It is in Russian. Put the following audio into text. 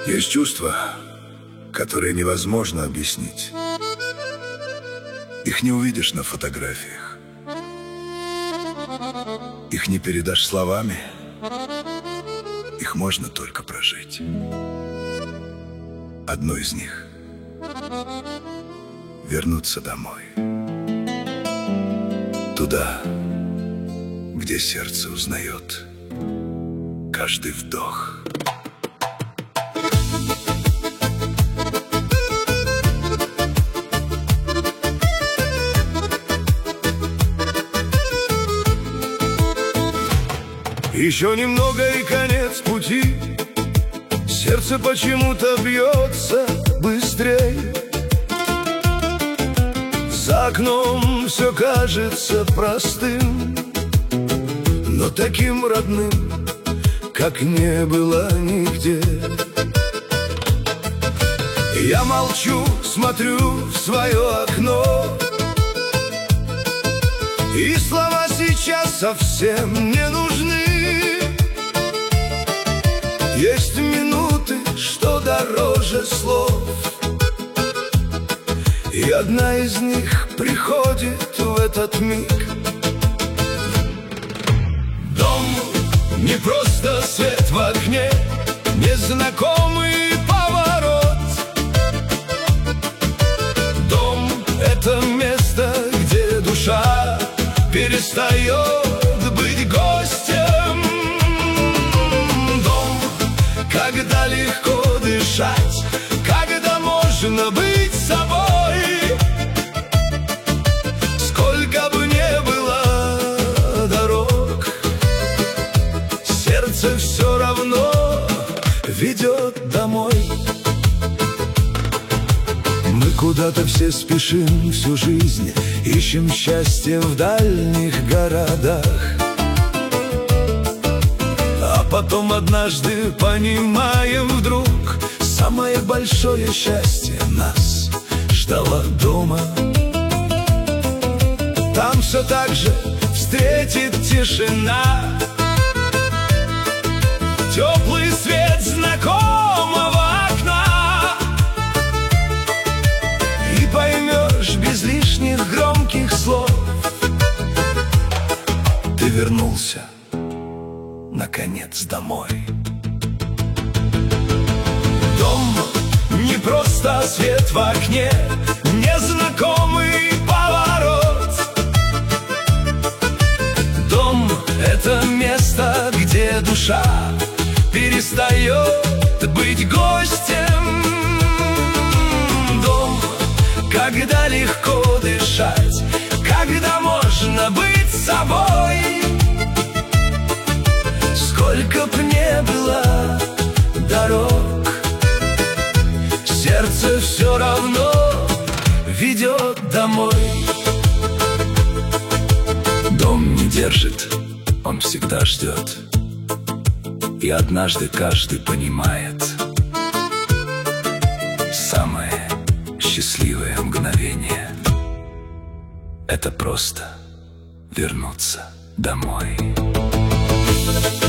Есть чувства, которые невозможно объяснить. Их не увидишь на фотографиях. Их не передашь словами. Их можно только прожить. Одно из них — вернуться домой. Туда, где сердце узнает каждый вдох. Еще немного и конец пути. Сердце почему-то бьется быстрее. За окном все кажется простым, но таким родным, как не было нигде. Я молчу, смотрю в свое окно, и слова сейчас совсем не нужны. Есть минуты, что дороже слов, и одна из них приходит в этот миг. Дом — не просто свет в окне, незнакомый поворот. Дом — это место, где душа перестает быть гостем. Дом, когда легко дышать, когда можно быть собой. Сколько бы ни было дорог, сердце все равно ведет домой. Мы куда-то все спешим всю жизнь, ищем счастье в дальних городах. А потом однажды понимаем вдруг, самое большое счастье нас ждало дома. Там все так же встретит тишина, теплый свет знакомого окна, и поймешь без лишних громких слов: ты вернулся наконец домой. Дом — не просто свет в окне, незнакомый поворот. Дом — это место, где душа перестает быть гостем. Дом, когда легко дышать, когда можно быть собой. Сколько б не было дорог, сердце все равно ведет домой. Дом не держит, он всегда ждет, и однажды каждый понимает: самое счастливое мгновение — это просто вернуться домой.